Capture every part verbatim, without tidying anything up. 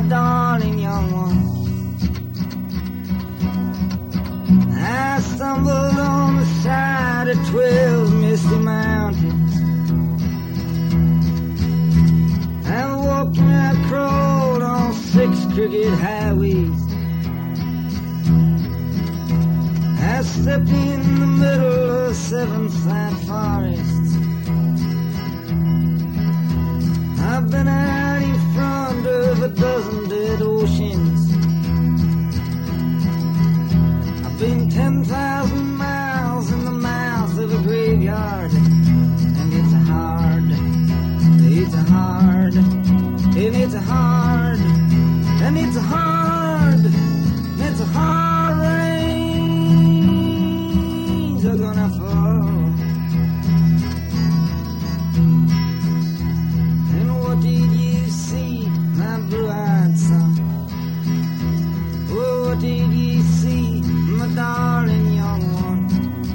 my darling young one. I stumbled on the side of twelve misty mountains. I walked and I crawled on six crooked highways. I stepped in the middle of seven flat forests. I've been out in front of a dozen dead oceans. I've been ten thousand miles in the mouth of a graveyard. And it's hard, it's hard, and it's hard, and it's hard, and it's hard. Rains are gonna fall. What did you see, my blue-eyed son? Oh, what did you see, my darling young one?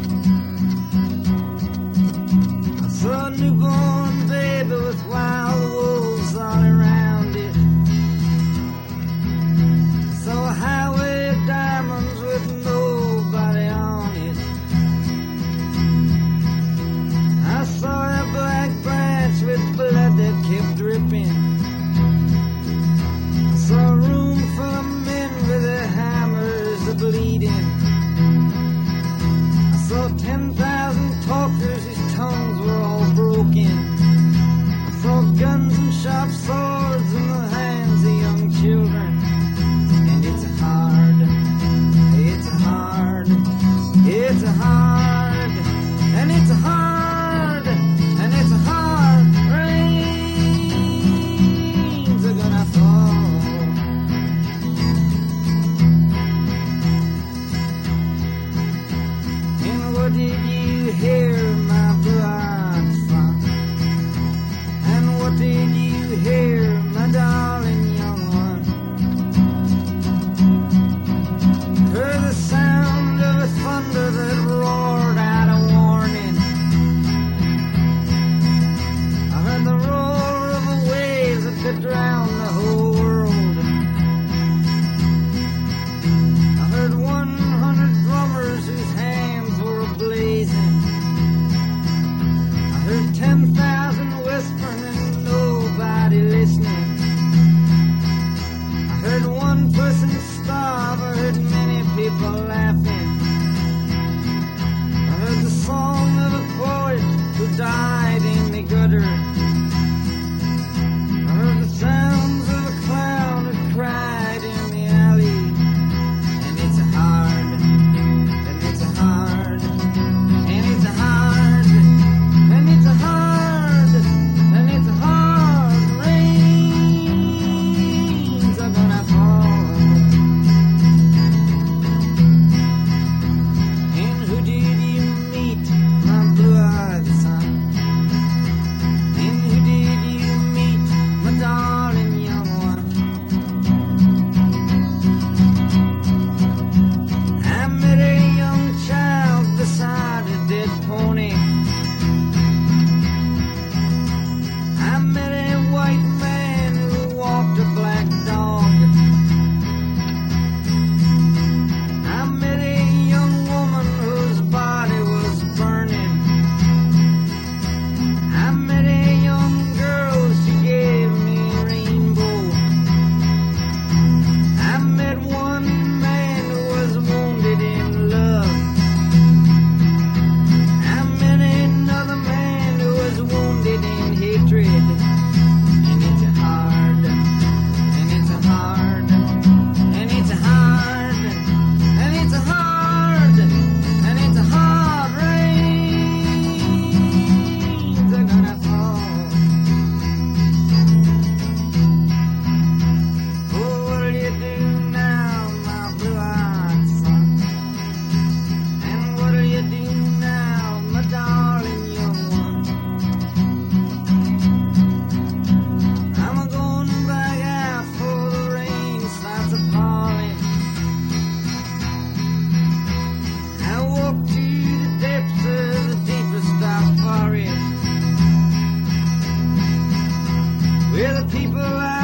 I saw a newborn baby with wild wolves all around it. I saw a highway of diamonds with nobody on it. I saw a black branch with blood that kept dripping. I saw a room full of men with their hammers a-bleeding. I saw ten thousand talkers whose tongues were all broken. I saw guns and sharp swords in the hands of young children. And it's hard, it's hard, it's hard, and it's hard, and it's hard. Rains are gonna fall. And what did you hear, my blue-eyed son? And what did you hear, my darling young one? Heard the sound of a thunder that roared out a warning. I heard the roar of a wave that could drown the whole world. I heard one hundred drummers whose hands were ablazing. I heard ten thousand whispering and nobody listening. I heard one person starve. I heard many people laughing. I heard the song of a poet who died in the gutter. I heard the sounds of a clown who cried in the alley. And it's hard, and it's hard, and it's hard, and it's hard, and it's hard. Rains are gonna fall. And who did you meet, my blue-eyed son? And who did you meet, my darling young one? I met a young child beside a dead pony. I met a white man who walked a black dog. I met a young woman whose body was burning. I met a young girl, she gave me a rainbow. I met one man who was wounded in love. I met another man who was wounded in hatred. And it's hard, and it's hard, and it's hard, and it's hard, and it's hard. Rains are gonna fall. Oh, what'll you do now, my blue-eyed son? And what'll you do now, my darling young one? I'm going back out before the rain starts a-falling. I walk to the depths of the deepest dark forest, where the people are